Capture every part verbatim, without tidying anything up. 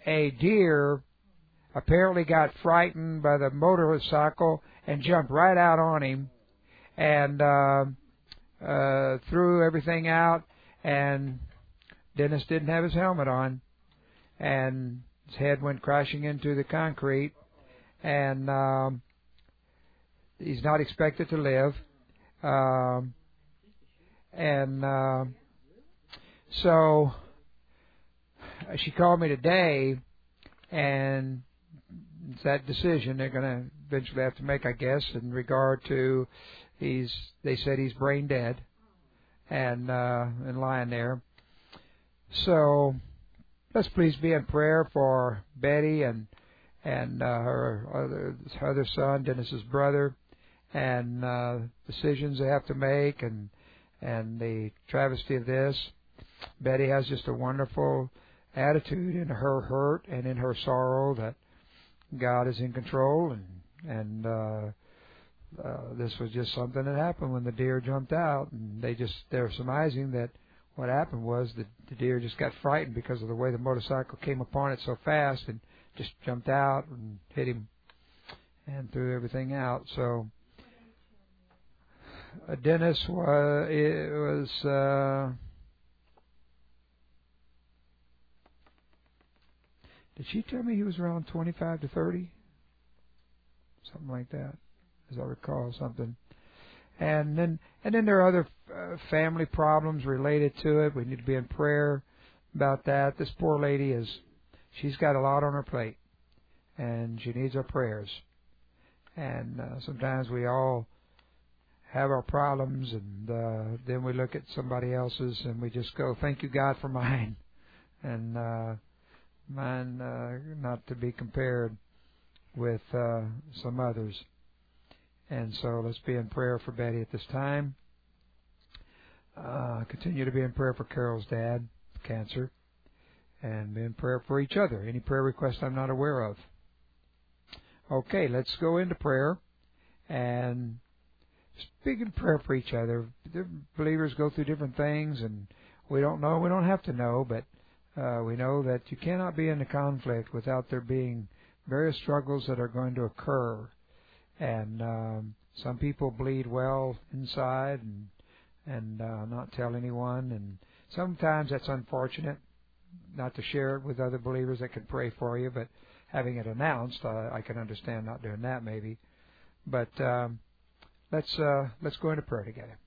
a deer apparently got frightened by the motorcycle and jumped right out on him and uh, uh, threw everything out, and Dennis didn't have his helmet on, and his head went crashing into the concrete, and um, he's not expected to live. Um, and uh, so she called me today, and it's that decision they're going to eventually have to make, I guess, in regard to he's. They said he's brain dead, and uh, and lying there. So let's please be in prayer for Betty and and uh, her other other son, Dennis's brother, and uh, decisions they have to make, and and the travesty of this. Betty has just a wonderful attitude in her hurt and in her sorrow that God is in control, and and uh, uh, this was just something that happened when the deer jumped out, and they just they're surmising that what happened was that the deer just got frightened because of the way the motorcycle came upon it so fast and just jumped out and hit him and threw everything out. So uh, Dennis was it was. Uh, Did she tell me he was around twenty-five to thirty? Something like that, as I recall, something. And then and then there are other uh, family problems related to it. We need to be in prayer about that. This poor lady is, she's got a lot on her plate, and she needs our prayers. And uh, sometimes we all have our problems, and uh, then we look at somebody else's, and we just go, thank you, God, for mine. And uh Mine uh, not to be compared with uh, some others. And so let's be in prayer for Betty at this time. Uh, continue to be in prayer for Carol's dad, cancer, and be in prayer for each other. Any prayer requests I'm not aware of. Okay, let's go into prayer and speak in prayer for each other. The believers go through different things, and we don't know. We don't have to know, but Uh, we know that you cannot be in a conflict without there being various struggles that are going to occur. And um, some people bleed well inside and and uh, not tell anyone. And sometimes that's unfortunate, not to share it with other believers that can pray for you. But having it announced, uh, I can understand not doing that maybe. But um, let's uh, let's go into prayer together.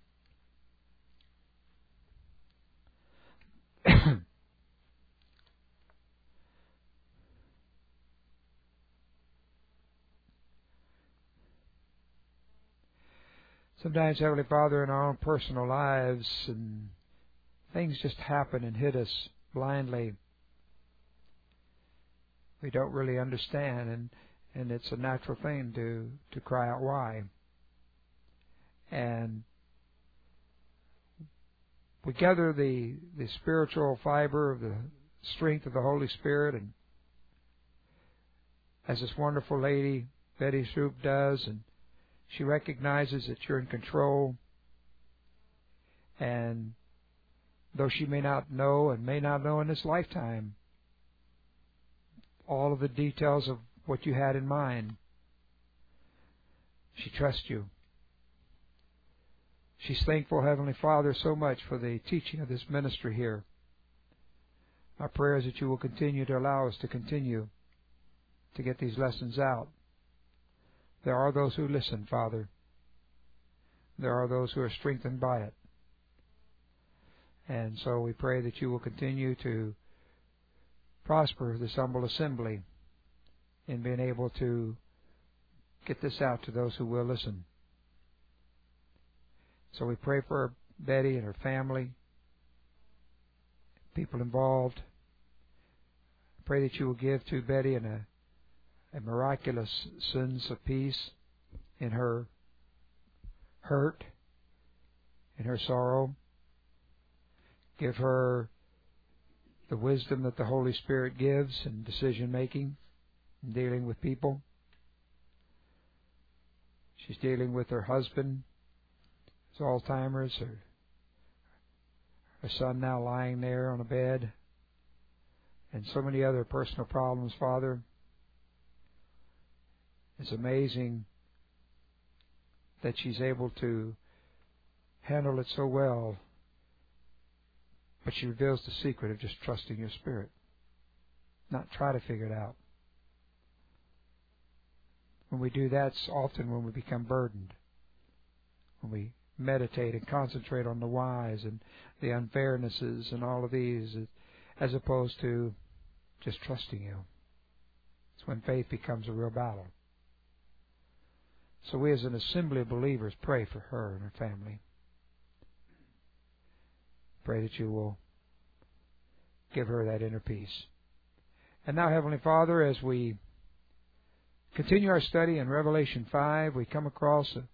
Sometimes, Heavenly Father, in our own personal lives, and things just happen and hit us blindly. We don't really understand, and, and it's a natural thing to, to cry out, why? And we gather the, the spiritual fiber of the strength of the Holy Spirit, and as this wonderful lady, Betty Shoup, does, and she recognizes that you're in control, and though she may not know and may not know in this lifetime all of the details of what you had in mind, she trusts you. She's thankful, Heavenly Father, so much for the teaching of this ministry here. Our prayer is that you will continue to allow us to continue to get these lessons out. There are those who listen, Father. There are those who are strengthened by it. And so we pray that you will continue to prosper this humble assembly in being able to get this out to those who will listen. So we pray for Betty and her family, people involved. Pray that you will give to Betty and a a miraculous sense of peace in her hurt, in her sorrow. Give her the wisdom that the Holy Spirit gives in decision-making, in dealing with people. She's dealing with her husband, his Alzheimer's, her, her son now lying there on a bed. and so many other personal problems, Father. It's amazing that she's able to handle it so well, but she reveals the secret of just trusting your Spirit, not try to figure it out. When we do that, it's often when we become burdened, when we meditate and concentrate on the whys and the unfairnesses and all of these, as opposed to just trusting you. It's when faith becomes a real battle. So we as an assembly of believers pray for her and her family. Pray that you will give her that inner peace. And now, Heavenly Father, as we continue our study in Revelation five, we come across a,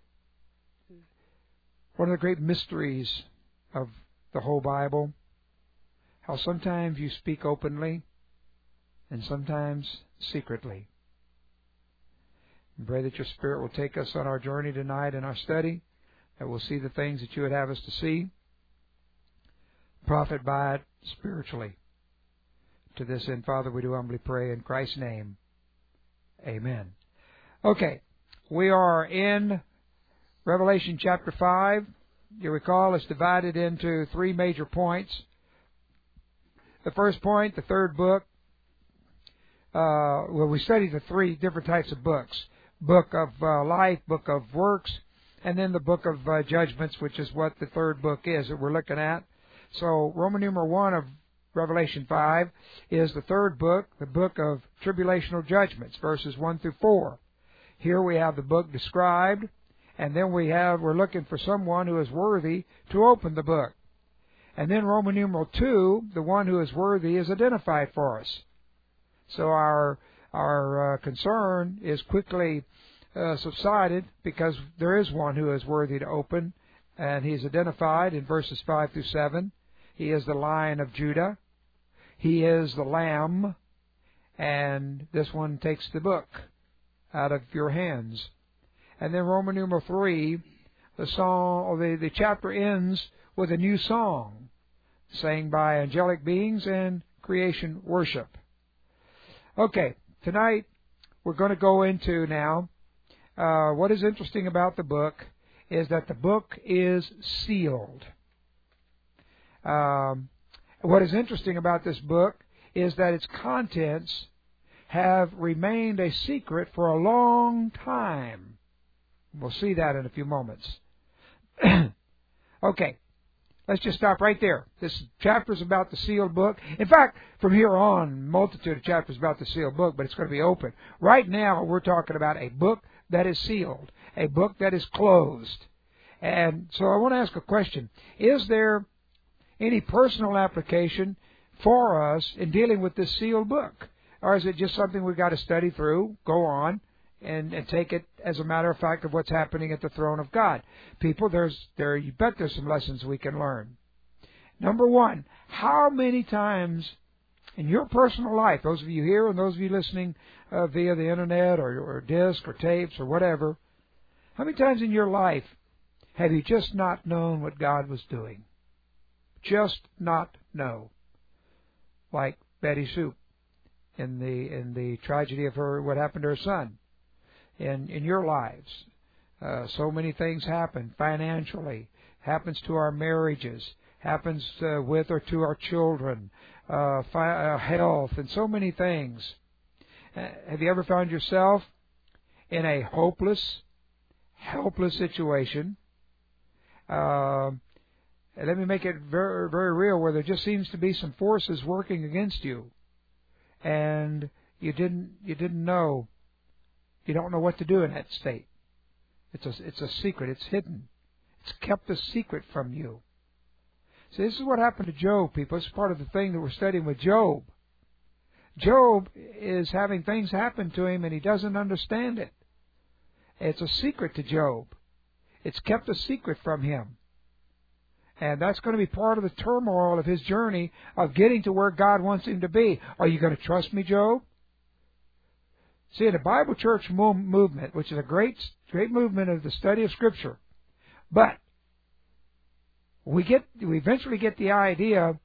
one of the great mysteries of the whole Bible, how sometimes you speak openly and sometimes secretly. And pray that your Spirit will take us on our journey tonight in our study, that we'll see the things that you would have us to see, profit by it spiritually. To this end, Father, we do humbly pray in Christ's name. Amen. Okay, we are in Revelation chapter five. You recall it's divided into three major points. The first point, the third book. Uh, well, we studied the three different types of books. Book of uh, life, book of works, and then the book of uh, judgments, which is what the third book is that we're looking at. So Roman numeral one of Revelation five is the third book, the book of tribulational judgments, verses one through four. Here we have the book described, and then we have, we're looking for someone who is worthy to open the book. And then Roman numeral two, the one who is worthy is identified for us. So our our uh, concern is quickly uh, subsided because there is one who is worthy to open, and he's identified in verses five through seven. He is the Lion of Judah. He is the Lamb, and this one takes the book out of your hands. And then Roman numeral three, the song, the, the chapter ends with a new song, sang by angelic beings and creation worship. Okay, tonight we're going to go into now, uh, what is interesting about the book is that the book is sealed. Um, what is interesting about this book is that its contents have remained a secret for a long time. We'll see that in a few moments. Okay, let's just stop right there. This chapter is about the sealed book. In fact, from here on, multitude of chapters about the sealed book, but it's going to be open. Right now, we're talking about a book that is sealed, a book that is closed. And so I want to ask a question. Is there any personal application for us in dealing with this sealed book? Or is it just something we've got to study through, go on, and, and take it as a matter of fact of what's happening at the throne of God? People, there's there you bet there's some lessons we can learn. Number one, how many times in your personal life, those of you here and those of you listening uh, via the internet or, or disc or tapes or whatever, how many times in your life have you just not known what God was doing? Just not know. Like Betty Soup in the in the tragedy of her, what happened to her son. In in your lives, uh, so many things happen financially, happens to our marriages, happens uh, with or to our children, uh, fi- uh, health, and so many things. Uh, have you ever found yourself in a hopeless, helpless situation? Uh, let me make it very, very real, where there just seems to be some forces working against you, and you didn't you didn't know. You don't know what to do in that state. It's a, it's a secret. It's hidden. It's kept a secret from you. See, this is what happened to Job, people. It's part of the thing that we're studying with Job. Job is having things happen to him, and he doesn't understand it. It's a secret to Job. It's kept a secret from him. And that's going to be part of the turmoil of his journey of getting to where God wants him to be. Are you going to trust me, Job? See, in the Bible Church movement, which is a great, great movement of the study of Scripture, but we get, we eventually get the idea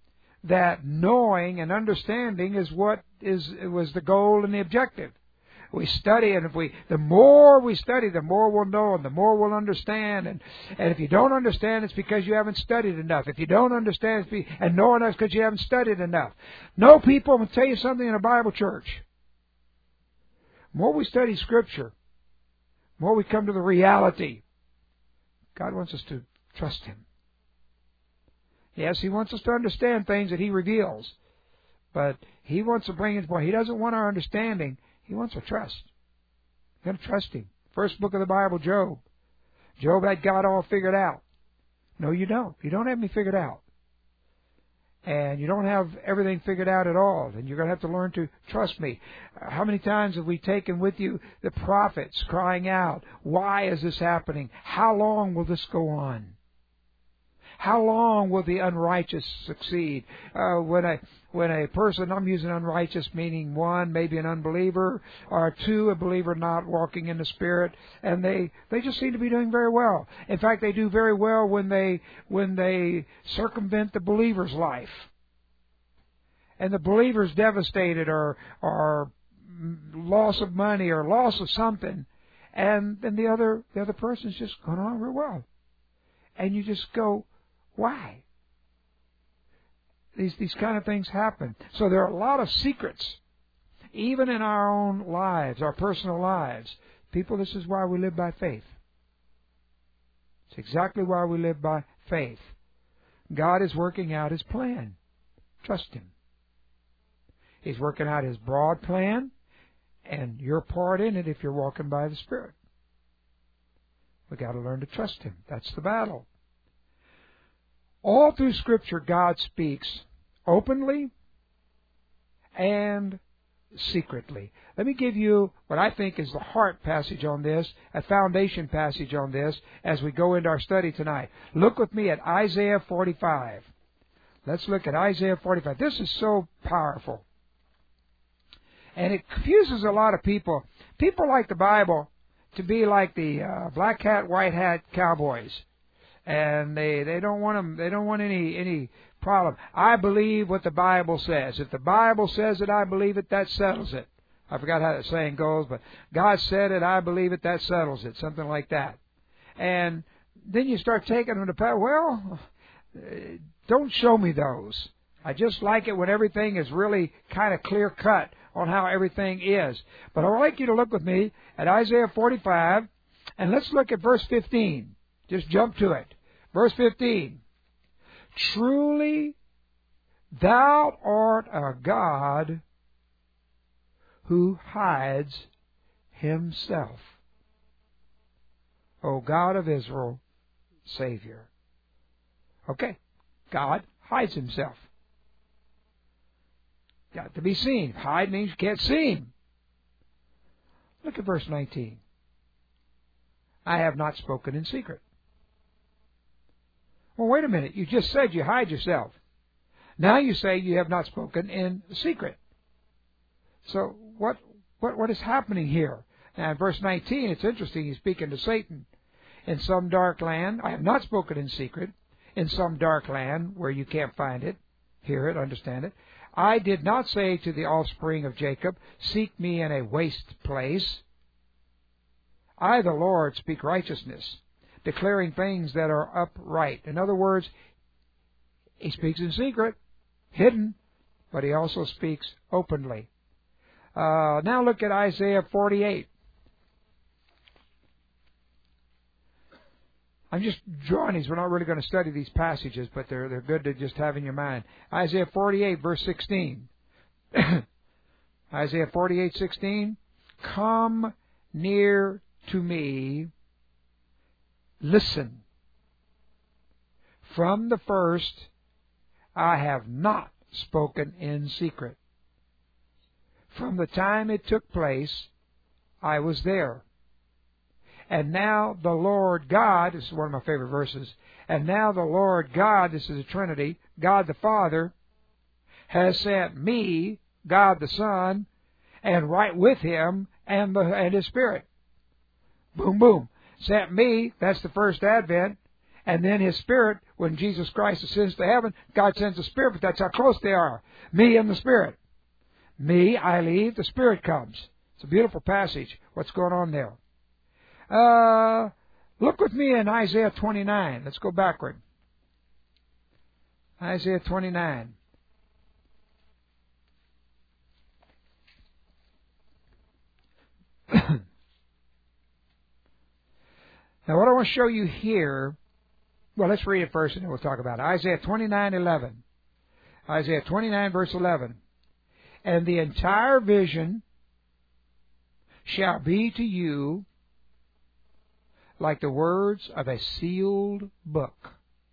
that knowing and understanding is what is was the goal and the objective. We study, and if we, the more we study, the more we'll know, and the more we'll understand. And, and if you don't understand, it's because you haven't studied enough. If you don't understand, it's be, and know enough, it's because you haven't studied enough. No, people, I'm going to tell you something in a Bible church. The more we study Scripture, the more we come to the reality. God wants us to trust Him. Yes, He wants us to understand things that He reveals, but He wants to bring His point. He doesn't want our understanding. He wants our trust. You've got to trust Him. First book of the Bible, Job. Job had God all figured out. No, you don't. You don't have me figured out. And you don't have everything figured out at all. And you're going to have to learn to trust me. How many times have we taken with you the prophets crying out, why is this happening? How long will this go on? How long will the unrighteous succeed? Uh, when a when a person, I'm using unrighteous meaning one, maybe an unbeliever, or two, a believer not walking in the Spirit, and they, they just seem to be doing very well. In fact, they do very well when they when they circumvent the believer's life, and the believer's devastated or or loss of money or loss of something, and then the other the other person's just going on real well, and you just go, why? These these kind of things happen. So there are a lot of secrets, even in our own lives, our personal lives. People, this is why we live by faith. It's exactly why we live by faith. God is working out His plan. Trust Him. He's working out His broad plan, and your part in it if you're walking by the Spirit. We've got to learn to trust Him. That's the battle. All through Scripture, God speaks openly and secretly. Let me give you what I think is the heart passage on this, a foundation passage on this, as we go into our study tonight. Look with me at Isaiah forty-five. Let's look at Isaiah forty-five. This is so powerful. And it confuses a lot of people. People like the Bible to be like the uh, black hat, white hat cowboys. And they, they don't want them, they don't want any, any problem. I believe what the Bible says. If the Bible says it, I believe it, that settles it. I forgot how the saying goes, but God said it, I believe it, that settles it. Something like that. And then you start taking them to power. Well, don't show me those. I just like it when everything is really kind of clear cut on how everything is. But I'd like you to look with me at Isaiah forty-five, and let's look at verse fifteen. Just jump to it. Verse fifteen. Truly, thou art a God who hides Himself. O God of Israel, Savior. Okay. God hides Himself. Got to be seen. Hide means you can't see Him. Look at verse nineteen. I have not spoken in secret. Well, wait a minute. You just said you hide yourself. Now you say you have not spoken in secret. So what what what is happening here? Now in verse nineteen, it's interesting. He's speaking to Satan. In some dark land, I have not spoken in secret. In some dark land where you can't find it, hear it, understand it. I did not say to the offspring of Jacob, seek me in a waste place. I, the Lord, speak righteousness, declaring things that are upright. In other words, He speaks in secret, hidden, but He also speaks openly. Uh, now look at Isaiah forty-eight. I'm just drawing these. We're not really going to study these passages, but they're they're good to just have in your mind. Isaiah forty-eight, verse sixteen. Isaiah forty-eight, sixteen. Come near to me. Listen. From the first, I have not spoken in secret. From the time it took place, I was there. And now the Lord God, this is one of my favorite verses, and now the Lord God, this is a Trinity, God the Father, has sent me, God the Son, and right with Him and, the, and His Spirit. Boom, boom. Sent me, that's the first advent, and then His Spirit when Jesus Christ ascends to heaven, God sends the Spirit, but that's how close they are. Me and the Spirit. Me, I leave, the Spirit comes. It's a beautiful passage. What's going on there? Uh, look with me in Isaiah twenty-nine. Let's go backward. Isaiah twenty-nine. Now, what I want to show you here, well, let's read it first and then we'll talk about it. Isaiah twenty-nine eleven. Isaiah twenty-nine, verse eleven. And the entire vision shall be to you like the words of a sealed book,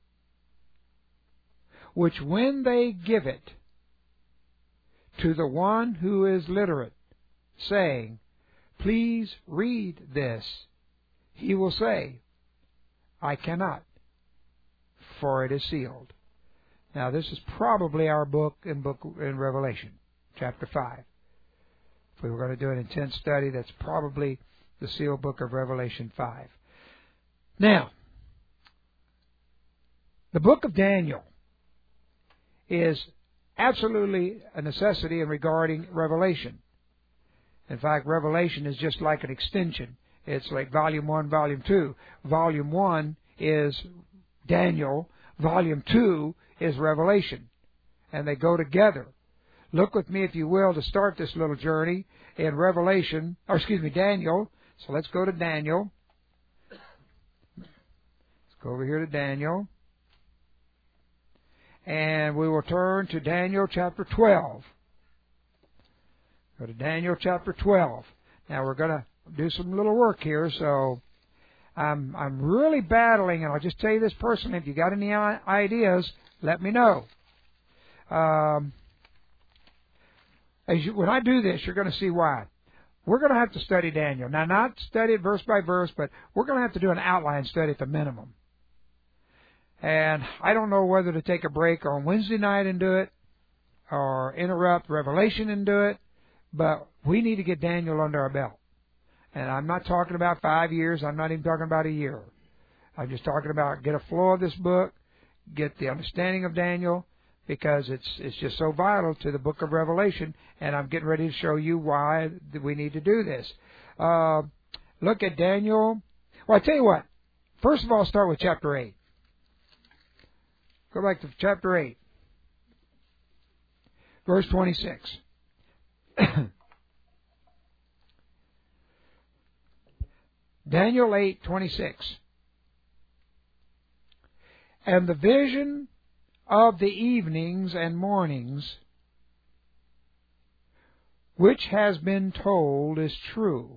which when they give it to the one who is literate, saying, please read this, he will say, I cannot, for it is sealed. Now, this is probably our book in book in Revelation, chapter five. If we were going to do an intense study, that's probably the sealed book of Revelation five. Now, the book of Daniel is absolutely a necessity in regarding Revelation. In fact, Revelation is just like an extension. It's like volume one, volume two. Volume one is Daniel. Volume two is Revelation. And they go together. Look with me, if you will, to start this little journey in Revelation, or excuse me, Daniel. So let's go to Daniel. Let's go over here to Daniel. And we will turn to Daniel chapter twelve. Go to Daniel chapter twelve. Now we're going to do some little work here, so I'm I'm really battling, and I'll just tell you this personally. If you got any ideas, let me know. Um, as you, when I do this, you're going to see why. We're going to have to study Daniel. Now, not study it verse by verse, but we're going to have to do an outline study at the minimum. And I don't know whether to take a break on Wednesday night and do it, or interrupt Revelation and do it, but we need to get Daniel under our belt. And I'm not talking about five years. I'm not even talking about a year. I'm just talking about get a flow of this book, get the understanding of Daniel, because it's it's just so vital to the book of Revelation, and I'm getting ready to show you why we need to do this. Uh, look at Daniel. Well, I tell you what. First of all, start with chapter eight. Go back to chapter eight, verse twenty-six. Daniel eight twenty-six. And the vision of the evenings and mornings, which has been told, is true.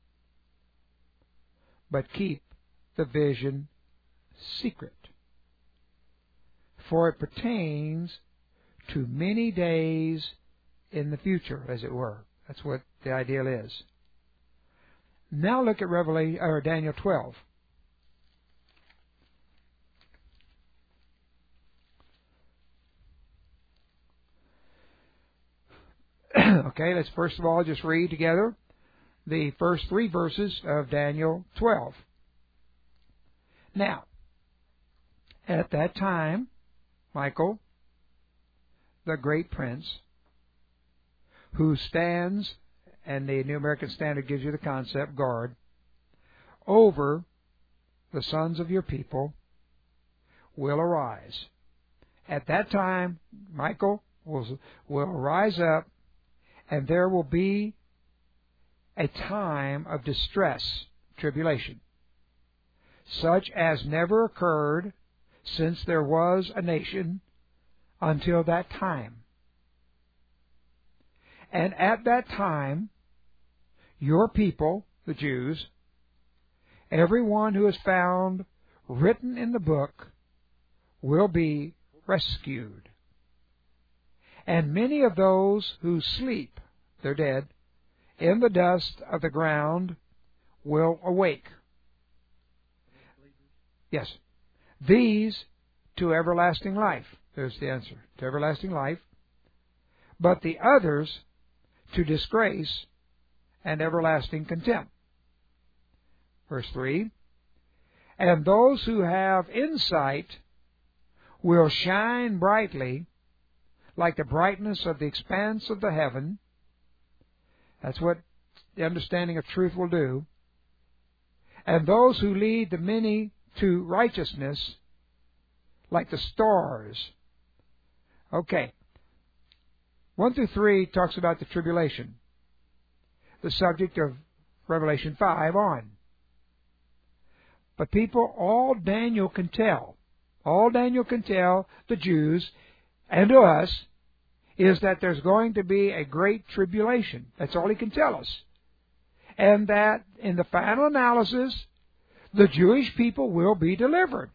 But keep the vision secret, for it pertains to many days in the future, as it were. That's what the ideal is. Now look at Revelation or Daniel twelve. Okay, let's first of all just read together the first three verses of Daniel twelve. Now, at that time, Michael, the great prince, who stands, and the New American Standard gives you the concept, guard, over the sons of your people, will arise. At that time, Michael will, will rise up, and there will be a time of distress, tribulation, such as never occurred since there was a nation until that time. And at that time, your people, the Jews, everyone who is found written in the book, will be rescued. And many of those who sleep, they're dead, in the dust of the ground will awake. Yes. These to everlasting life. There's the answer. To everlasting life. But the others to disgrace and everlasting contempt. Verse three. And those who have insight will shine brightly like the brightness of the expanse of the heaven. That's what the understanding of truth will do. And those who lead the many to righteousness like the stars. Okay. One through three talks about the tribulation, the subject of Revelation five on. But people, all Daniel can tell, all Daniel can tell the Jews and to us is that there's going to be a great tribulation. That's all he can tell us. And that in the final analysis, the Jewish people will be delivered.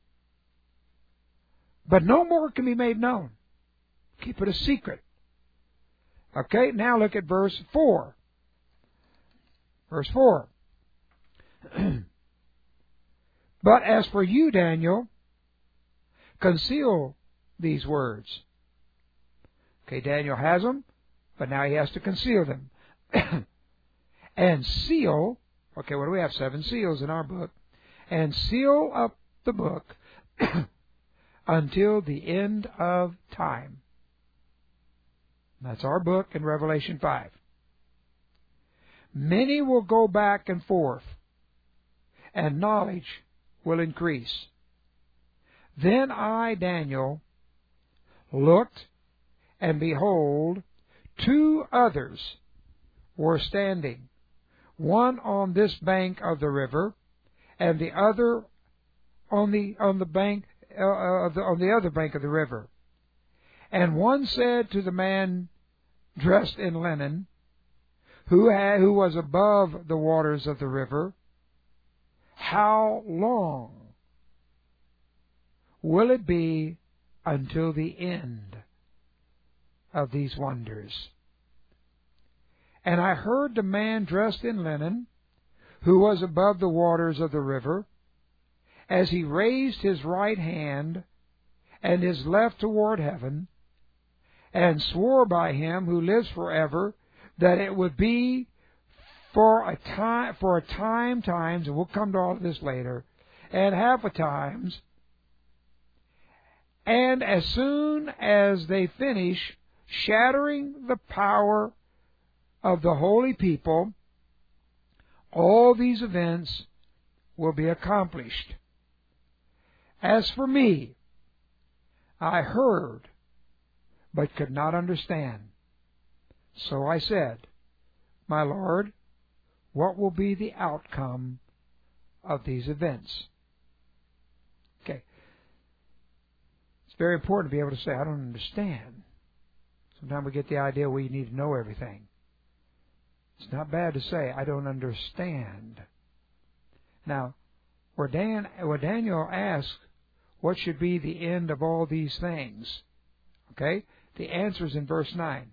But no more can be made known. Keep it a secret. Okay, now look at verse four. Verse four. But as for you, Daniel, conceal these words. Okay, Daniel has them, but now he has to conceal them. And seal, okay, what do we have? Seven seals in our book. And seal up the book until the end of time. That's our book in Revelation five. Many will go back and forth, and knowledge will increase. Then I, Daniel, looked, and behold, two others were standing, one on this bank of the river, and the other on the on the bank uh, of the, on the other bank of the river. And one said to the man dressed in linen, who had, who was above the waters of the river, how long will it be until the end of these wonders? And I heard the man dressed in linen, who was above the waters of the river, as he raised his right hand and his left toward heaven, and swore by him who lives forever that it would be for a time, for a time, times, and we'll come to all of this later, and half a times, and as soon as they finish shattering the power of the holy people, all these events will be accomplished. As for me, I heard, but could not understand. So I said, My Lord, what will be the outcome of these events? Okay. It's very important to be able to say, I don't understand. Sometimes we get the idea we need to know everything. It's not bad to say, I don't understand. Now, where, Dan, where Daniel asks, what should be the end of all these things? Okay? The answer is in verse nine.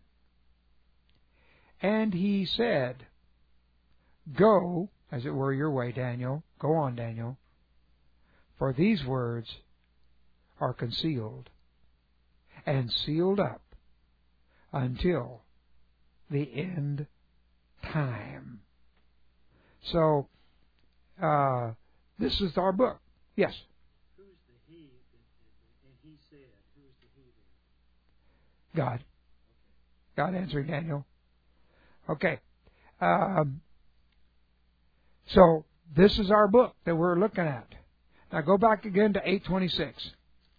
And he said, Go, as it were, your way, Daniel. Go on, Daniel. For these words are concealed and sealed up until the end time. So, uh, this is our book. Yes? Who's the he? And he said, who's the he there? God. God answering Daniel. Okay. Um, so, this is our book that we're looking at. Now go back again to eight twenty-six.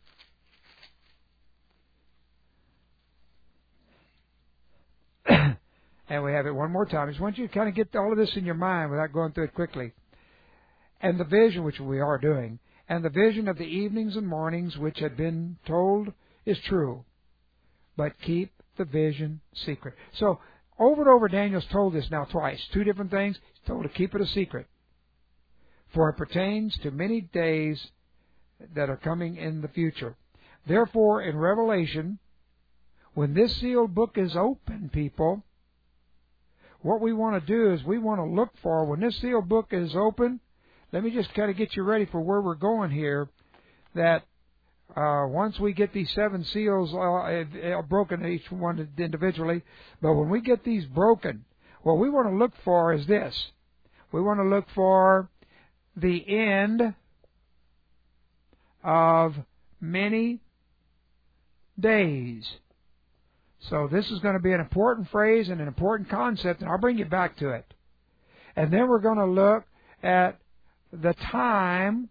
And we have it one more time. I just want you to kind of get all of this in your mind without going through it quickly. And the vision, which we are doing, and the vision of the evenings and mornings which had been told is true. But keep the vision secret. So, over and over, Daniel's told this now twice. Two different things. He's told to keep it a secret. For it pertains to many days that are coming in the future. Therefore, in Revelation, when this sealed book is open, people, what we want to do is we want to look for, when this sealed book is open, let me just kind of get you ready for where we're going here, that uh, once we get these seven seals uh, broken, each one individually, but when we get these broken, what we want to look for is this. We want to look for the end of many days. So this is going to be an important phrase and an important concept, and I'll bring you back to it. And then we're going to look at the time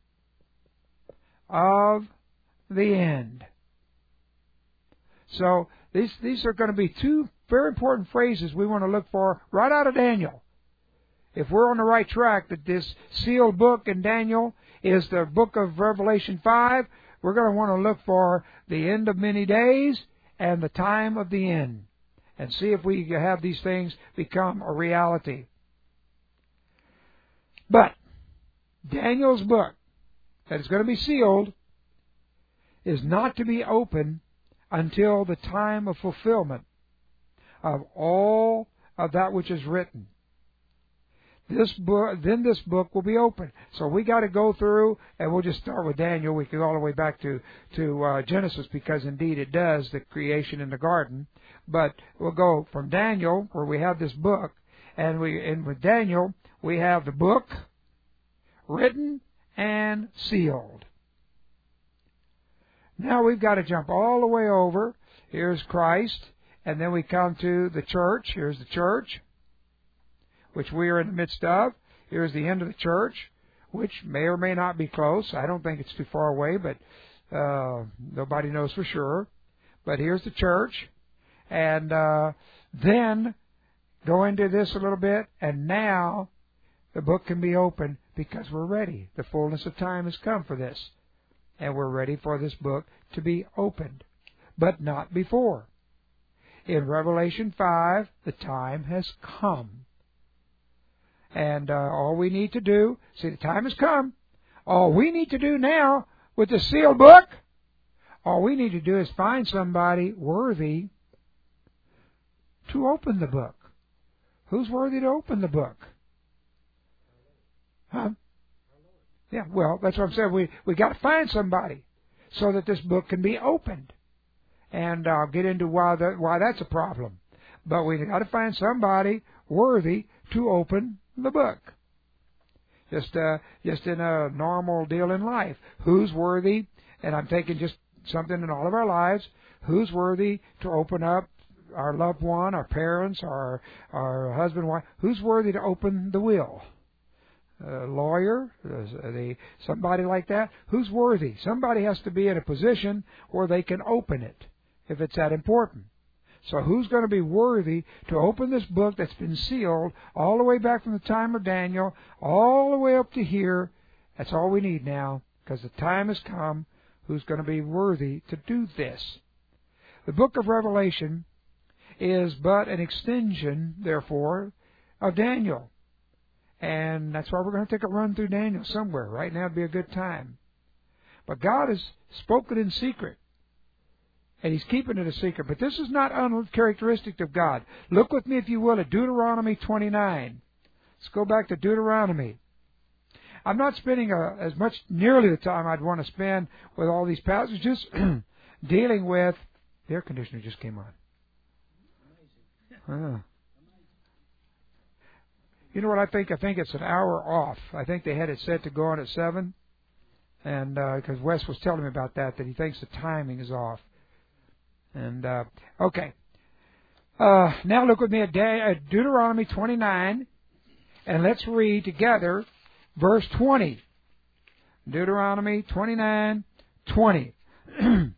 of the end. So these these are going to be two very important phrases we want to look for right out of Daniel. If we're on the right track, that this sealed book in Daniel is the book of Revelation five, we're going to want to look for the end of many days and the time of the end, and see if we have these things become a reality. But Daniel's book that is going to be sealed is not to be opened until the time of fulfillment of all of that which is written. This book, then this book will be opened. So we got to go through, and we'll just start with Daniel. We can go all the way back to to uh, Genesis, because indeed it does the creation in the garden. But we'll go from Daniel, where we have this book, and we and with Daniel we have the book written and sealed. Now we've got to jump all the way over. Here's Christ, and then we come to the church. Here's the church, which we are in the midst of. Here's the end of the church, which may or may not be close. I don't think it's too far away, but uh, nobody knows for sure. But here's the church, and uh, then go into this a little bit, and now the book can be opened because we're ready. The fullness of time has come for this, and we're ready for this book to be opened, but not before. In Revelation five, the time has come. And uh, all we need to do, see, the time has come. All we need to do now with the sealed book, all we need to do is find somebody worthy to open the book. Who's worthy to open the book? Huh? Yeah, well, that's what I'm saying. We we got to find somebody so that this book can be opened. And I'll get into why that why that's a problem. But we got to find somebody worthy to open the book. Just uh, just in a normal deal in life. Who's worthy, and I'm taking just something in all of our lives, who's worthy to open up our loved one, our parents, our our husband, wife, who's worthy to open the will? A lawyer, uh, the, somebody like that, who's worthy? Somebody has to be in a position where they can open it, if it's that important. So who's going to be worthy to open this book that's been sealed all the way back from the time of Daniel, all the way up to here? That's all we need now, because the time has come. Who's going to be worthy to do this? The book of Revelation is but an extension, therefore, of Daniel. And that's why we're going to take a run through Daniel somewhere. Right now would be a good time. But God has spoken in secret. And He's keeping it a secret. But this is not uncharacteristic of God. Look with me, if you will, at Deuteronomy twenty-nine. Let's go back to Deuteronomy. I'm not spending a, as much, nearly the time I'd want to spend with all these passages dealing with... The air conditioner just came on. Amazing. Uh. You know what I think? I think it's an hour off. I think they had it set to go on at seven. And because uh, Wes was telling me about that, that he thinks the timing is off. And, uh, okay. Uh, now look with me at, De- at Deuteronomy twenty-nine, and let's read together verse twenty. Deuteronomy twenty-nine, twenty. The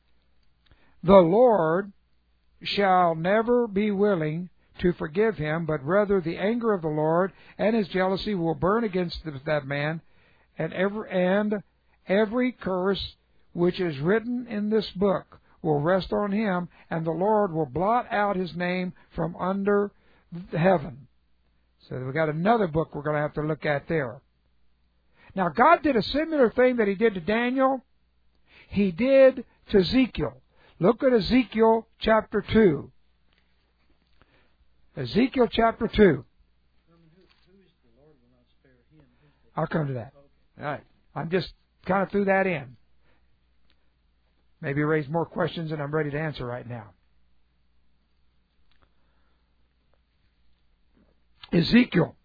Lord shall never be willing to forgive him, but rather the anger of the Lord and His jealousy will burn against that man, and every, and every curse which is written in this book will rest on him, and the Lord will blot out his name from under heaven. So we've got another book we're going to have to look at there. Now, God did a similar thing that He did to Daniel. He did to Ezekiel. Look at Ezekiel chapter two. Ezekiel chapter two. I'll come to that. All right. I'm just kind of threw that in. Maybe raise more questions than I'm ready to answer right now. Ezekiel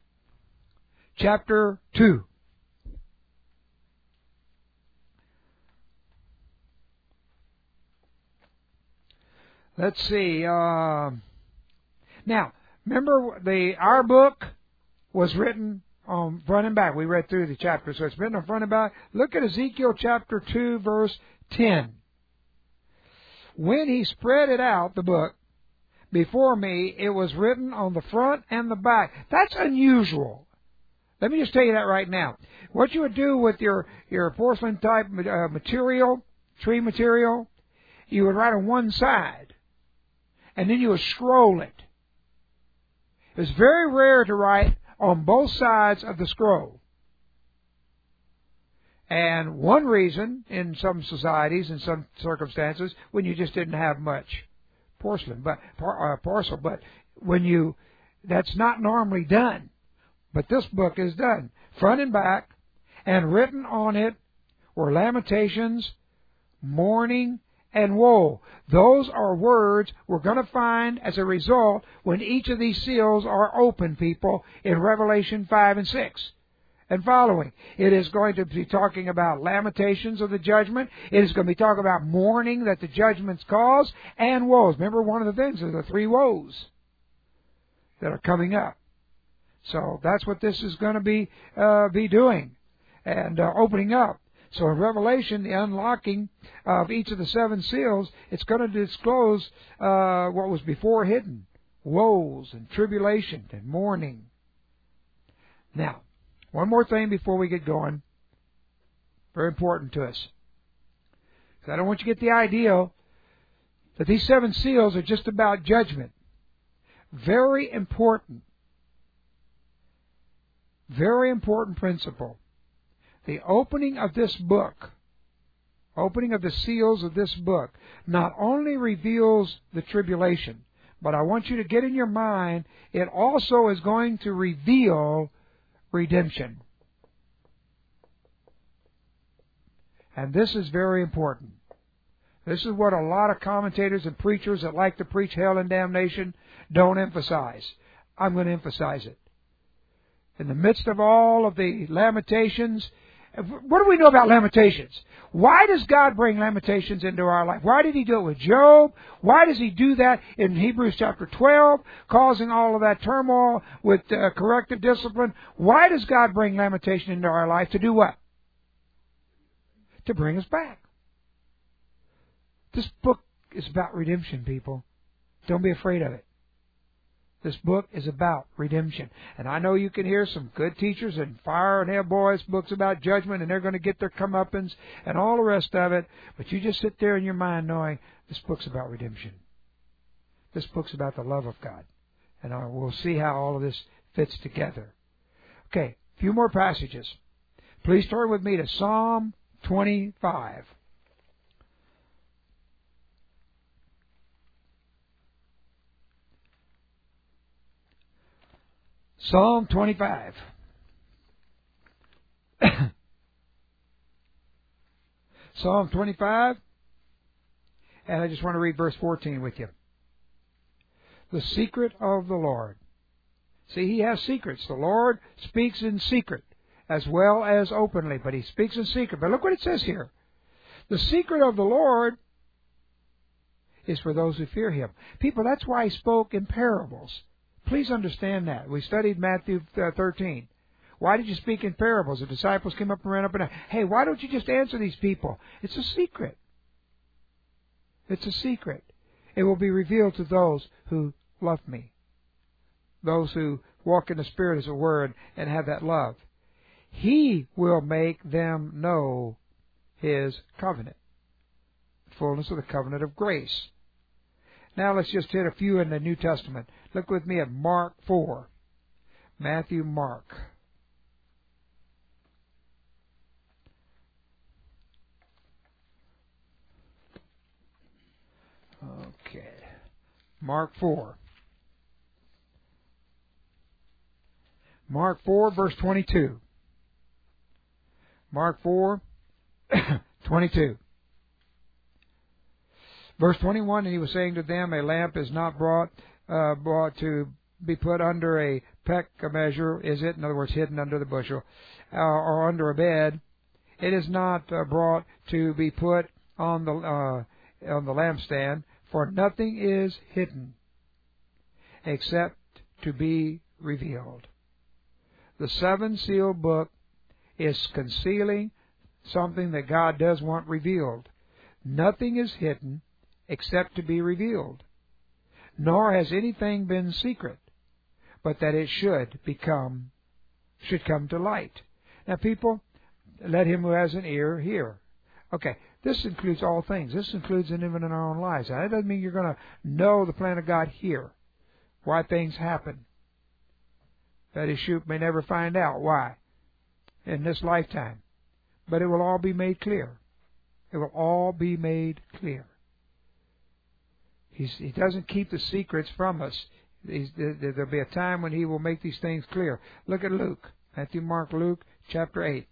chapter two. let's see. Uh, now, remember the our book was written on front and back. We read through the chapter, so it's written on front and back. Look at Ezekiel chapter two, verse ten. When he spread it out, the book, before me, it was written on the front and the back. That's unusual. Let me just tell you that right now. What you would do with your, your porcelain type uh, material, tree material, you would write on one side, and then you would scroll it. It's very rare to write on both sides of the scroll. And one reason, in some societies, in some circumstances, when you just didn't have much porcelain, but uh, parcel, but when you, that's not normally done. But this book is done, front and back, and written on it were lamentations, mourning, and woe. Those are words we're going to find as a result when each of these seals are open, people, in Revelation five and six. And following. It is going to be talking about lamentations of the judgment. It is going to be talking about mourning that the judgments cause, and woes. Remember, one of the things are the three woes that are coming up. So that's what this is going to be uh, be doing and uh, opening up. So in Revelation, the unlocking of each of the seven seals, it's going to disclose uh, what was before hidden, woes and tribulation and mourning. Now, one more thing before we get going. Very important to us. Because I don't want you to get the idea that these seven seals are just about judgment. Very important. Very important principle. The opening of this book, opening of the seals of this book, not only reveals the tribulation, but I want you to get in your mind, it also is going to reveal redemption. And this is very important. This is what a lot of commentators and preachers that like to preach hell and damnation don't emphasize. I'm going to emphasize it. In the midst of all of the lamentations, what do we know about lamentations? Why does God bring lamentations into our life? Why did He do it with Job? Why does He do that in Hebrews chapter twelve, causing all of that turmoil with uh, corrective discipline? Why does God bring lamentation into our life? To do what? To bring us back. This book is about redemption, people. Don't be afraid of it. This book is about redemption. And I know you can hear some good teachers and fire and hell boys books about judgment, and they're going to get their comeuppance and all the rest of it. But you just sit there in your mind knowing this book's about redemption. This book's about the love of God. And we'll see how all of this fits together. Okay, a few more passages. Please turn with me to Psalm twenty-five. Psalm twenty-five. Psalm twenty-five. And I just want to read verse fourteen with you. The secret of the Lord. See, He has secrets. The Lord speaks in secret as well as openly, but He speaks in secret. But look what it says here. The secret of the Lord is for those who fear Him. People, that's why He spoke in parables. Please understand that. We studied Matthew thirteen. Why did you speak in parables? The disciples came up and ran up and down. Hey, why don't you just answer these people? It's a secret. It's a secret. It will be revealed to those who love me. Those who walk in the Spirit, as it were, and have that love. He will make them know His covenant. The fullness of the covenant of grace. Now let's just hit a few in the New Testament. Look with me at Mark four. Matthew, Mark. Okay. Mark four. Mark four, verse twenty-two. Mark four, twenty-two. Verse twenty-one, and He was saying to them, a lamp is not brought uh, brought to be put under a peck measure, is it? In other words, hidden under the bushel, uh, or under a bed. It is not uh, brought to be put on the uh, on the lampstand. For nothing is hidden except to be revealed. The seven seal book is concealing something that God does want revealed. Nothing is hidden except to be revealed, nor has anything been secret, but that it should become, should come to light. Now, people, let him who has an ear hear. Okay, this includes all things. This includes even in our own lives. Now, that doesn't mean you're going to know the plan of God here, why things happen. Betty Shoop may never find out why in this lifetime, but it will all be made clear. It will all be made clear. He's, he doesn't keep the secrets from us. He's, there, there'll be a time when He will make these things clear. Look at Luke. Matthew, Mark, Luke, chapter eight.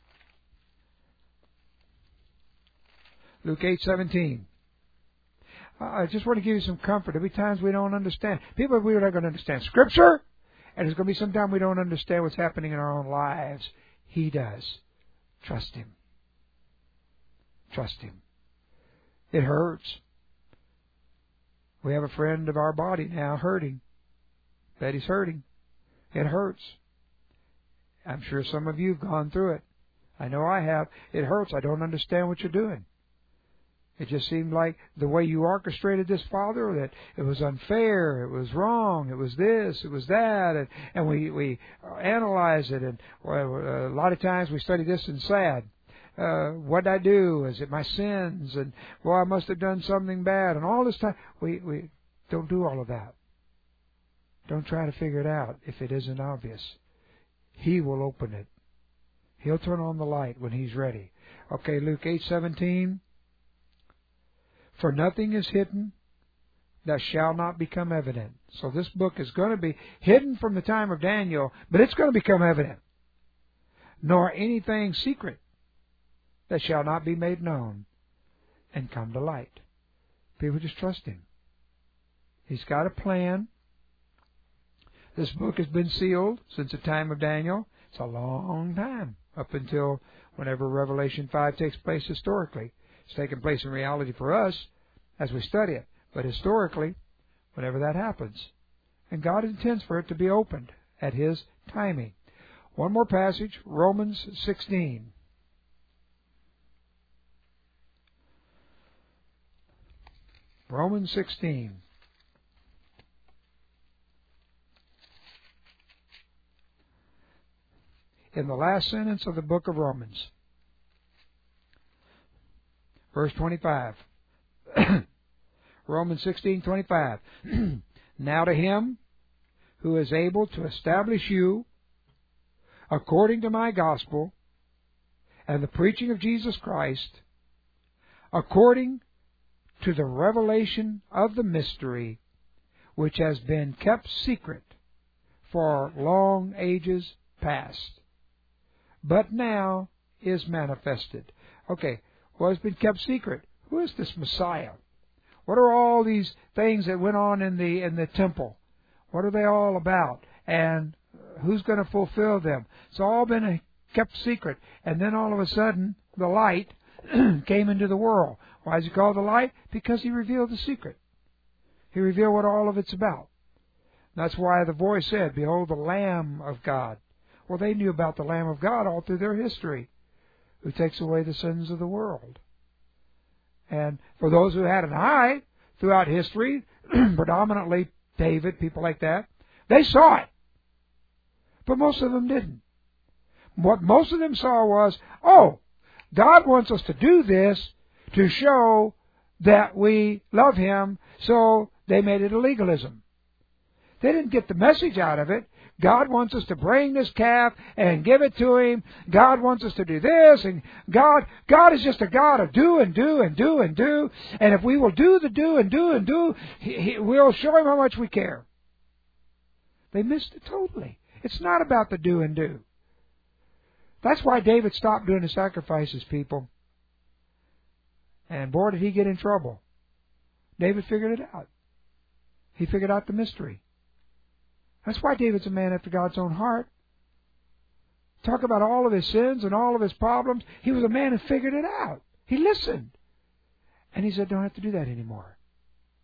Luke eight seventeen. I just want to give you some comfort. There'll be times we don't understand. People, we're not going to understand Scripture. And there's going to be some time we don't understand what's happening in our own lives. He does. Trust Him. Trust Him. It hurts. We have a friend of our body now hurting. Betty's hurting. It hurts. I'm sure some of you have gone through it. I know I have. It hurts. I don't understand what you're doing. It just seemed like the way you orchestrated this, Father, that it was unfair, it was wrong, it was this, it was that, and, and we, we analyze it, and well, a lot of times we study this and sad. Uh, what did I do? Is it my sins? And, well, I must have done something bad. And all this time, we, we don't do all of that. Don't try to figure it out if it isn't obvious. He will open it. He'll turn on the light when He's ready. Okay, Luke eight seventeen. For nothing is hidden that shall not become evident. So this book is going to be hidden from the time of Daniel, but it's going to become evident. Nor anything secret that shall not be made known and come to light. People just trust Him. He's got a plan. This book has been sealed since the time of Daniel. It's a long time, up until whenever Revelation five takes place historically. It's taken place in reality for us as we study it, but historically, whenever that happens. And God intends for it to be opened at His timing. One more passage, Romans sixteen. Romans sixteen. In the last sentence of the book of Romans. Verse twenty-five. Romans sixteen twenty-five. Now to Him who is able to establish you according to my gospel and the preaching of Jesus Christ, according to the revelation of the mystery which has been kept secret for long ages past, but now is manifested. Okay. Well, it's been kept secret. Who is this Messiah? What are all these things that went on in the in the temple? What are they all about? And who's going to fulfill them? It's all been kept secret. And then all of a sudden, the light came into the world. Why is He called the light? Because He revealed the secret. He revealed what all of it's about. That's why the voice said, "Behold the Lamb of God." Well, they knew about the Lamb of God all through their history, who takes away the sins of the world. And for those who had an eye throughout history, predominantly David, people like that, they saw it. But most of them didn't. What most of them saw was, oh, God wants us to do this to show that we love Him, so they made it a legalism. They didn't get the message out of it. God wants us to bring this calf and give it to Him. God wants us to do this. And God, God is just a God of do and do and do and do. And if we will do the do and do and do, he, he, we'll show Him how much we care. They missed it totally. It's not about the do and do. That's why David stopped doing the sacrifices, people. And boy, did he get in trouble. David figured it out. He figured out the mystery. That's why David's a man after God's own heart. Talk about all of his sins and all of his problems. He was a man who figured it out. He listened. And he said, don't have to do that anymore.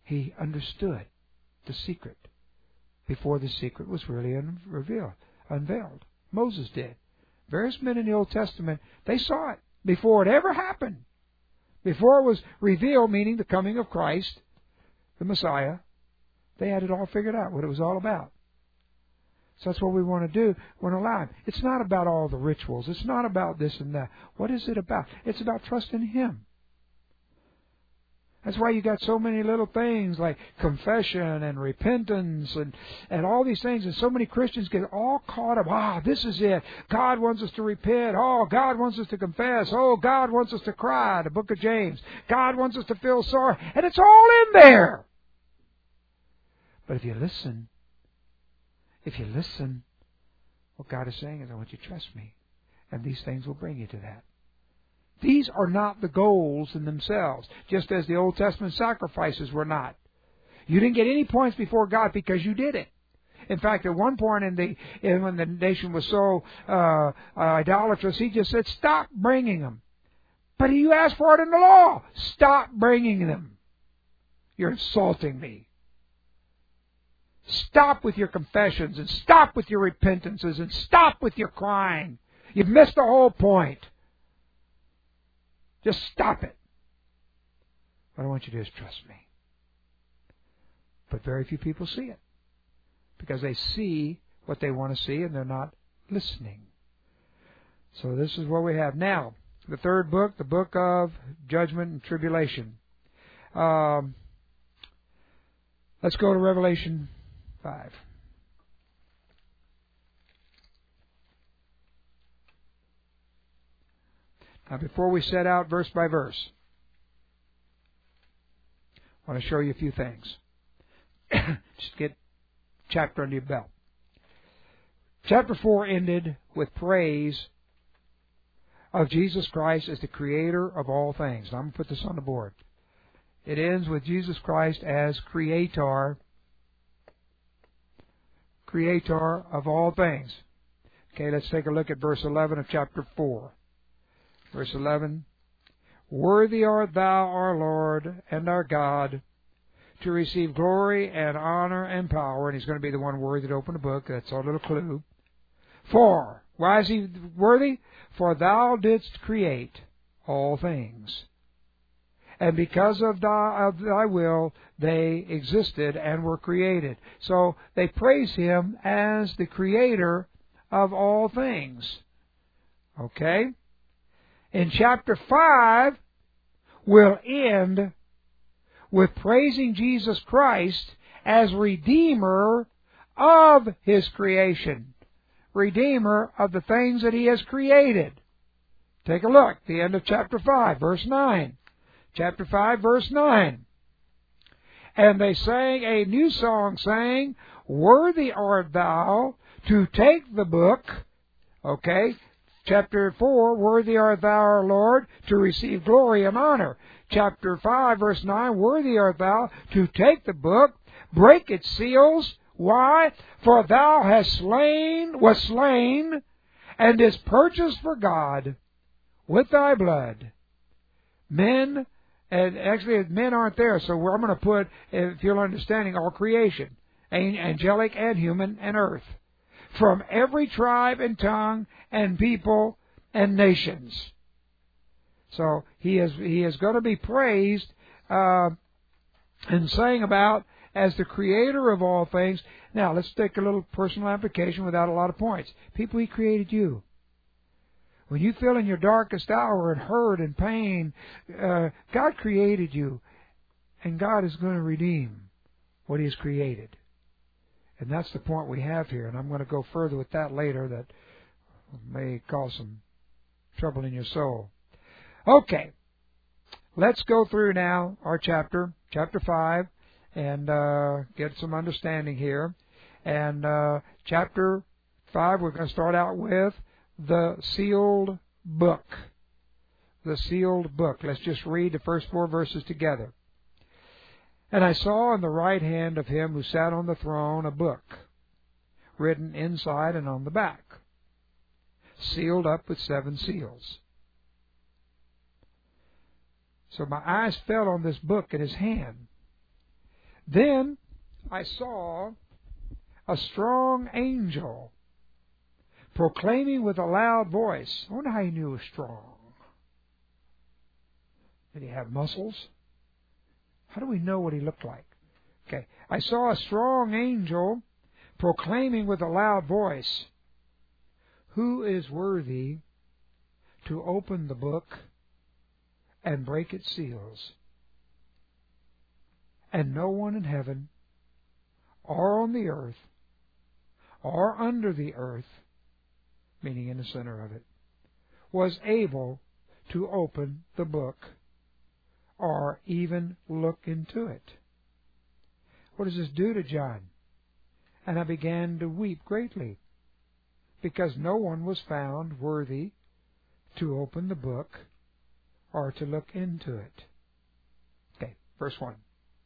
He understood the secret before the secret was really un- revealed, unveiled. Moses did. Various men in the Old Testament, they saw it before it ever happened. Before it was revealed, meaning the coming of Christ, the Messiah, they had it all figured out, what it was all about. So that's what we want to do. We want to allow Him. It's not about all the rituals. It's not about this and that. What is it about? It's about trusting Him. That's why you got so many little things like confession and repentance and, and all these things. And so many Christians get all caught up. Ah, this is it. God wants us to repent. Oh, God wants us to confess. Oh, God wants us to cry. The book of James. God wants us to feel sorry. And it's all in there. But if you listen, if you listen, what God is saying is, I want you to trust me. And these things will bring you to that. These are not the goals in themselves, just as the Old Testament sacrifices were not. You didn't get any points before God because you did it. In fact, at one point in the in, when the nation was so uh, uh, idolatrous, He just said, stop bringing them. But you asked for it in the law. Stop bringing them. You're insulting me. Stop with your confessions and stop with your repentances and stop with your crying. You've missed the whole point. Just stop it. What I want you to do is trust me. But very few people see it. Because they see what they want to see and they're not listening. So this is what we have. Now, the third book, the book of judgment and tribulation. Um, let's go to Revelation five. Now, before we set out verse by verse, I want to show you a few things. Just get chapter under your belt. Chapter four ended with praise of Jesus Christ as the Creator of all things. Now, I'm going to put this on the board. It ends with Jesus Christ as Creator, Creator of all things. Okay, let's take a look at verse eleven of chapter four. Verse eleven, worthy art thou, our Lord and our God, to receive glory and honor and power. And He's going to be the one worthy to open the book. That's our little clue. For, why is He worthy? For thou didst create all things. And because of thy, of thy will, they existed and were created. So they praise Him as the Creator of all things. Okay? In chapter five, we'll end with praising Jesus Christ as Redeemer of His creation. Redeemer of the things that He has created. Take a look. The end of chapter five, verse nine. Chapter five, verse nine. And they sang a new song, saying, worthy art thou to take the book. Okay? Chapter four, worthy art thou, our Lord, to receive glory and honor. Chapter five, verse nine, worthy art thou to take the book, break its seals. Why? For thou hast slain, was slain, and is purchased for God with thy blood. Men, and actually men aren't there, so I'm going to put, if you're understanding, all creation, angelic and human and earth. From every tribe and tongue and people and nations. So he is he is going to be praised uh, and sang about as the Creator of all things. Now, let's take a little personal application without a lot of points. People, He created you. When you feel in your darkest hour and hurt and pain, uh, God created you. And God is going to redeem what He has created. And that's the point we have here. And I'm going to go further with that later that may cause some trouble in your soul. Okay. Let's go through now our chapter, chapter five, and uh, get some understanding here. And uh, chapter five, we're going to start out with the sealed book. The sealed book. Let's just read the first four verses together. And I saw in the right hand of Him who sat on the throne a book, written inside and on the back, sealed up with seven seals. So my eyes fell on this book in His hand. Then I saw a strong angel proclaiming with a loud voice. I wonder how he knew he was strong. Did he have muscles? How do we know what he looked like? Okay. I saw a strong angel proclaiming with a loud voice, "Who is worthy to open the book and break its seals?" And no one in heaven, or on the earth, or under the earth, meaning in the center of it, was able to open the book or even look into it. What does this do to John? And I began to weep greatly, because no one was found worthy to open the book or to look into it. Okay, verse one.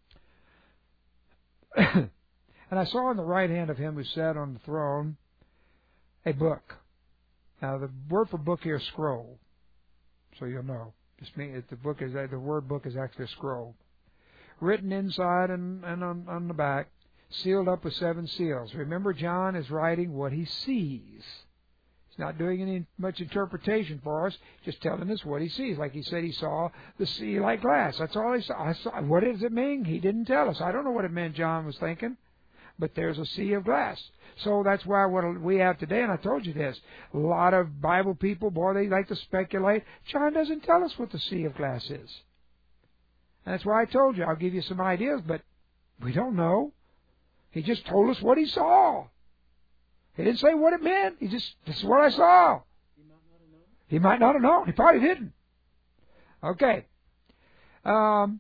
And I saw on the right hand of him who sat on the throne a book. Now the word for book here is scroll, so you'll know. Just mean the book is the word book is actually a scroll, written inside and, and on, on the back, sealed up with seven seals. Remember, John is writing what he sees. He's not doing any much interpretation for us, just telling us what he sees. Like he said, he saw the sea like glass. That's all he saw. I saw. What does it mean? He didn't tell us. I don't know what it meant John was thinking, but there's a sea of glass. So that's why what we have today, and I told you this, a lot of Bible people, boy, they like to speculate. John doesn't tell us what the sea of glass is. And that's why I told you, I'll give you some ideas, but we don't know. He just told us what he saw. He didn't say what it meant. He just, this is what I saw. He might not have known. He might not have known. He probably didn't. Okay. Um,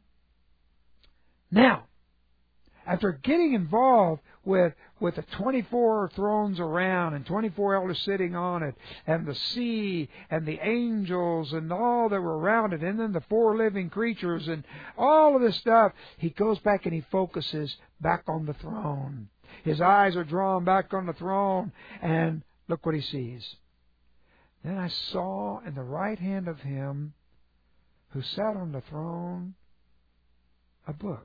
now, after getting involved with with the twenty-four thrones around and twenty-four elders sitting on it, and the sea and the angels and all that were around it, and then the four living creatures and all of this stuff, he goes back and he focuses back on the throne. His eyes are drawn back on the throne, and look what he sees. Then I saw in the right hand of him who sat on the throne a book.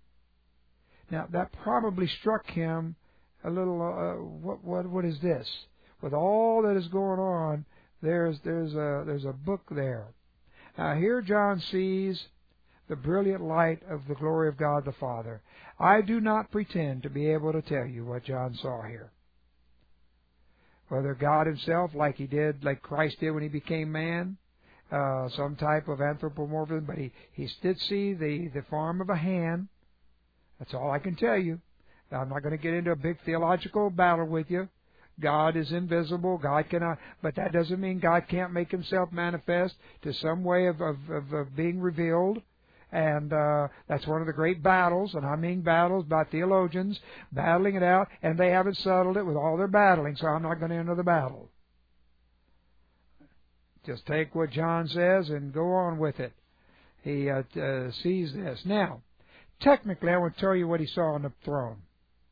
Now, that probably struck him a little, uh, what, what, what is this? With all that is going on, there's, there's a, there's a book there. Now, here John sees the brilliant light of the glory of God the Father. I do not pretend to be able to tell you what John saw here. Whether God himself, like he did, like Christ did when he became man, uh, some type of anthropomorphism, but he, he did see the, the form of a hand. That's all I can tell you. Now, I'm not going to get into a big theological battle with you. God is invisible. God cannot, but that doesn't mean God can't make himself manifest to some way of, of, of, of being revealed. And uh, that's one of the great battles, and I mean battles by theologians battling it out, and they haven't settled it with all their battling, so I'm not going to enter the battle. Just take what John says and go on with it. He uh, uh, sees this. Now, technically, I want to tell you what he saw on the throne.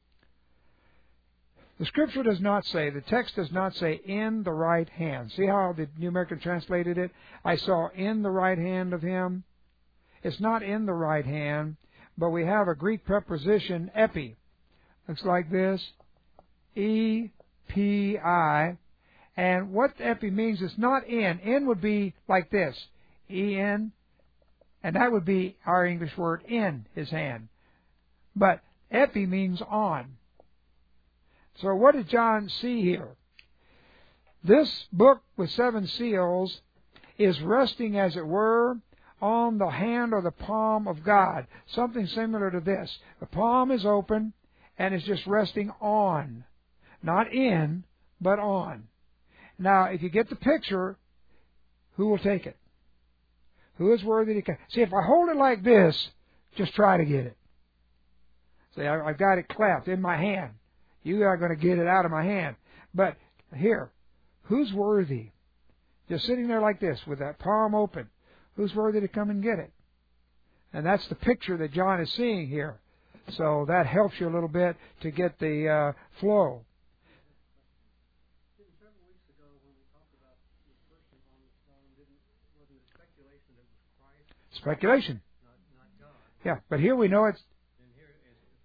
The Scripture does not say, the text does not say, in the right hand. See how the New American translated it? I saw in the right hand of him. It's not in the right hand, but we have a Greek preposition, epi. Looks like this, E P I. And what epi means is not in. In would be like this, E N. And that would be our English word in his hand. But epi means on. So what did John see here? This book with seven seals is resting, as it were, on the hand or the palm of God. Something similar to this. The palm is open and is just resting on. Not in, but on. Now, if you get the picture, who will take it? Who is worthy to come? See, if I hold it like this, just try to get it. See, I, I've got it clapped in my hand. You are going to get it out of my hand. But here, who's worthy? Just sitting there like this with that palm open. Who's worthy to come and get it? And that's the picture that John is seeing here. So that helps you a little bit to get the uh, flow. Several weeks ago when we talked about the person on the throne, didn't, wasn't it speculation that it was Christ? Speculation. Not, not God. Yeah, but here we know it's... And here, is,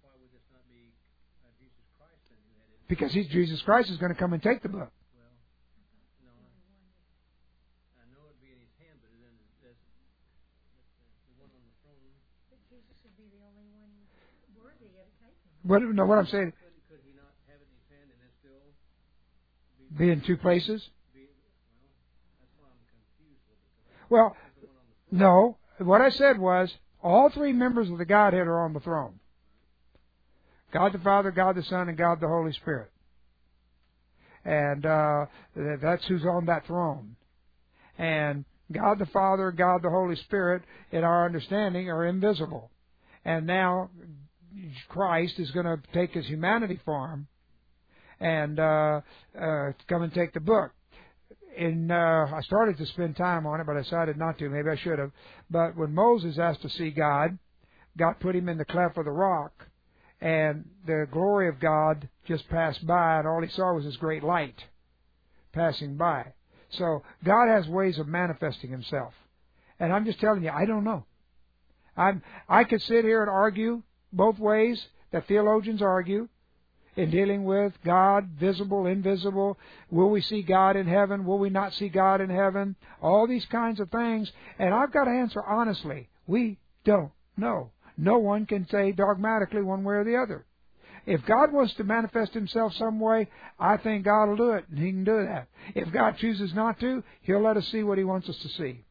this not be uh, Jesus Christ then who had it? Because he's, Jesus Christ is going to come and take the book. Well, no, I know it'd be in his hand, but then there's the one on the throne. But Jesus would be the only one worthy of taking it. What, no, what I'm saying, Could, could he not have it in his hand and then still be, be in two places. be well? That's why I'm confused with it. Well, The one on the throne. no, what I said was all three members of the Godhead are on the throne. God the Father, God the Son, and God the Holy Spirit. And uh, that's who's on that throne. And God the Father, God the Holy Spirit, in our understanding, are invisible. And now Christ is going to take his humanity form and uh, uh, come and take the book. In, uh, I started to spend time on it, but I decided not to. Maybe I should have. But when Moses asked to see God, God put him in the cleft of the rock, and the glory of God just passed by, and all he saw was this great light passing by. So God has ways of manifesting himself. And I'm just telling you, I don't know. I'm, I could sit here and argue both ways that theologians argue in dealing with God, visible, invisible. Will we see God in heaven? Will we not see God in heaven? All these kinds of things. And I've got to answer honestly. We don't know. No one can say dogmatically one way or the other. If God wants to manifest himself some way, I think God will do it, and he can do that. If God chooses not to, he'll let us see what he wants us to see.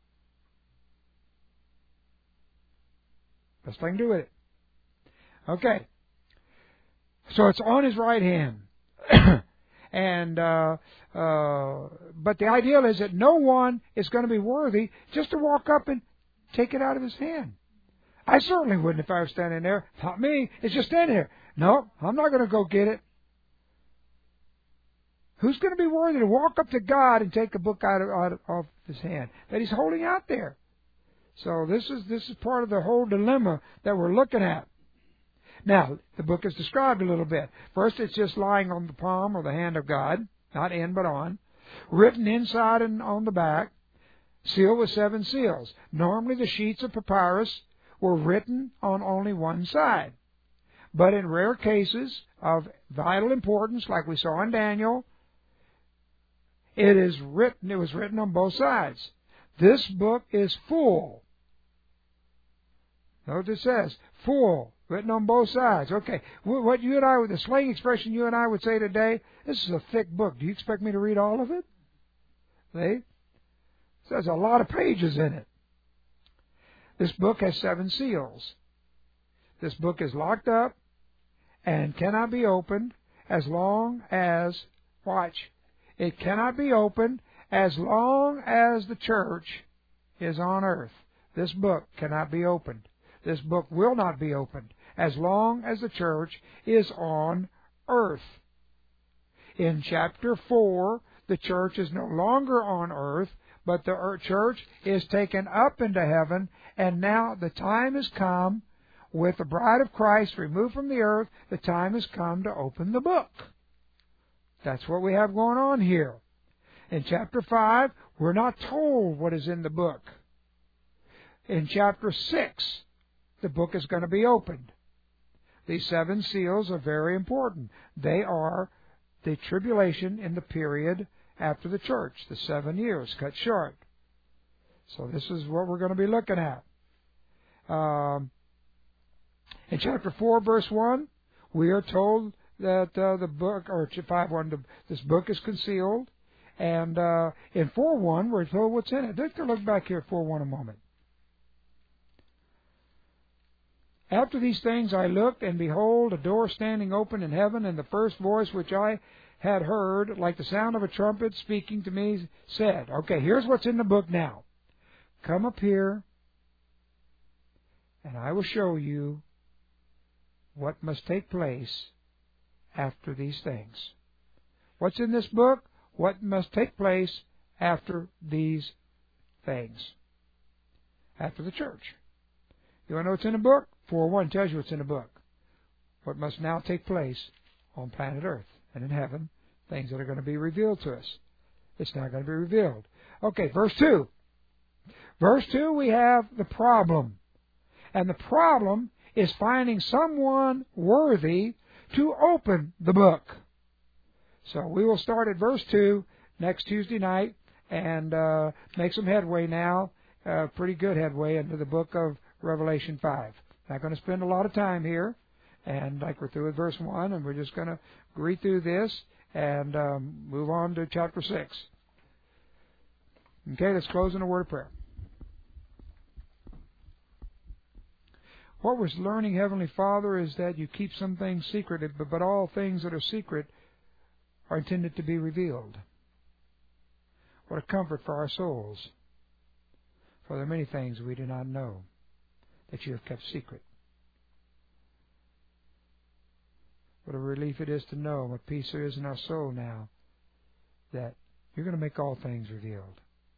Best thing to do with it. Okay. So it's on his right hand. and uh, uh, But the ideal is that no one is going to be worthy just to walk up and take it out of his hand. I certainly wouldn't if I was standing there. Not me. It's just standing there. No, I'm not going to go get it. Who's going to be worthy to walk up to God and take a book out of, out of his hand that he's holding out there? So this is this is part of the whole dilemma that we're looking at. Now, the book is described a little bit. First, it's just lying on the palm or the hand of God, not in but on, written inside and on the back, sealed with seven seals. Normally, the sheets of papyrus were written on only one side. But in rare cases of vital importance, like we saw in Daniel, it is written. It was written on both sides. This book is full. Note it says full, written on both sides. Okay, what you and I, the slang expression you and I would say today, this is a thick book. Do you expect me to read all of it? See? There's a lot of pages in it. This book has seven seals. This book is locked up and cannot be opened as long as, watch, it cannot be opened as long as the church is on earth. This book cannot be opened. This book will not be opened as long as the church is on earth. In chapter four, the church is no longer on earth, but the church is taken up into heaven, and now the time has come, with the bride of Christ removed from the earth, the time has come to open the book. That's what we have going on here. In chapter five, we're not told what is in the book. In chapter six, the book is going to be opened. These seven seals are very important. They are the tribulation in the period after the church, the seven years cut short. So this is what we're going to be looking at. Um, in chapter four, verse one, we are told that uh, the book, or five one, the, this book is concealed. And uh, in four one, we're told what's in it. Let's look back here at four one a moment. After these things I looked, and behold, a door standing open in heaven, and the first voice which I had heard, like the sound of a trumpet speaking to me, said, okay, here's what's in the book now. Come up here, and I will show you what must take place after these things. What's in this book? What must take place after these things? After the church. You want to know what's in the book? four one tells you what's in the book. What must now take place on planet Earth and in heaven, things that are going to be revealed to us. It's not going to be revealed. Okay, verse two. Verse two, we have the problem. And the problem is finding someone worthy to open the book. So we will start at verse two next Tuesday night and uh, make some headway now, uh, pretty good headway into the book of Revelation five. Not going to spend a lot of time here, and like we're through with verse one, and we're just going to read through this and um, move on to chapter six. Okay, let's close in a word of prayer. What we're learning, Heavenly Father, is that you keep some things secret, but, but all things that are secret are intended to be revealed. What a comfort for our souls, for there are many things we do not know that you have kept secret. What a relief it is to know, what peace there is in our soul now, that you're going to make all things revealed.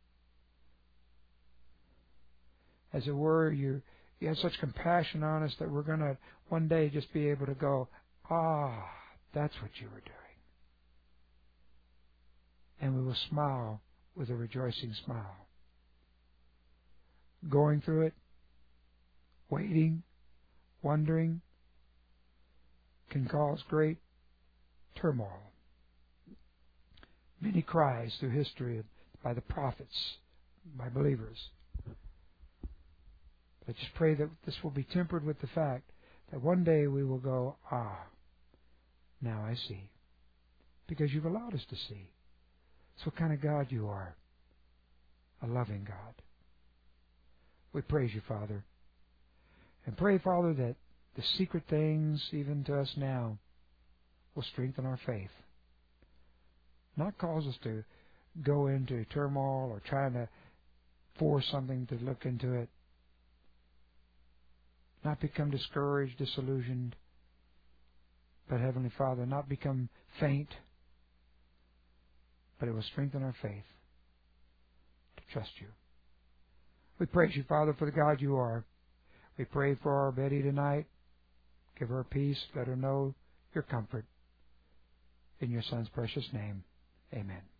As it were, you, you have such compassion on us that we're going to one day just be able to go, ah, that's what you were doing. And we will smile with a rejoicing smile. Going through it, waiting, wondering, can cause great turmoil. Many cries through history by the prophets, by believers. But just pray that this will be tempered with the fact that one day we will go, ah, now I see. Because you've allowed us to see. It's what kind of God you are. A loving God. We praise you, Father. And pray, Father, that the secret things, even to us now, will strengthen our faith. Not cause us to go into turmoil or trying to force something to look into it. Not become discouraged, disillusioned. But, Heavenly Father, not become faint. But it will strengthen our faith to trust you. We praise you, Father, for the God you are. We pray for our Betty tonight. Give her peace. Let her know your comfort. In your Son's precious name, amen.